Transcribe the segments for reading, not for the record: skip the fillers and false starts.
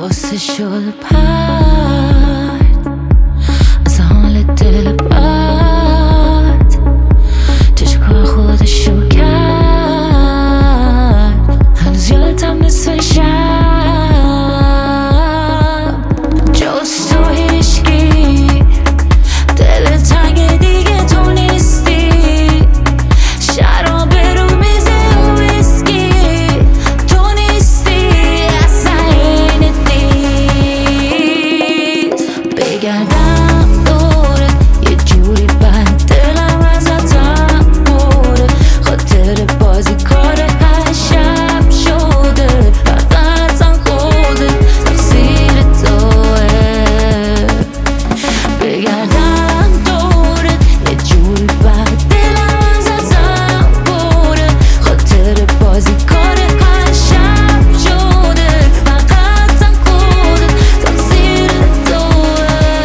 قصه شده پرد از حال دل بد، چشکار خودشو کرد. هنوز یادم نصف شب جز تو هیچکی، دل تنگ دیگه تو نیستی. شراب رو میزه و ویسکی تو نیستی، اصلا این نیست. بگردم دورت یه جوری بند دلم ازتم بره، خاطر بازی کار هر شب شده. فقط خودت تقصیر توه. بگردم دورت یه جوری بند دلم ازتم بره، خاطر بازی کار هر شب شده. فقط خودت تقصیر توه.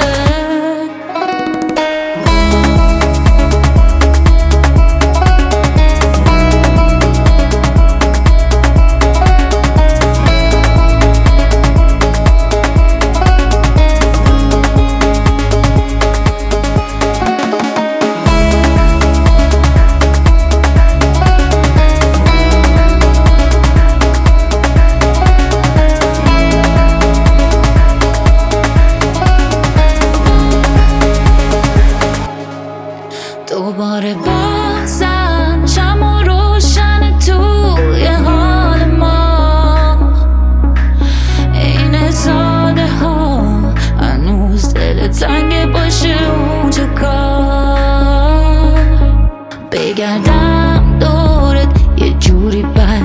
دوباره بازم شمع روشن توی حال ما. این ساده ها هنوز دل تنگ باشه اونجا کار. بگردم دورت یه جوری بند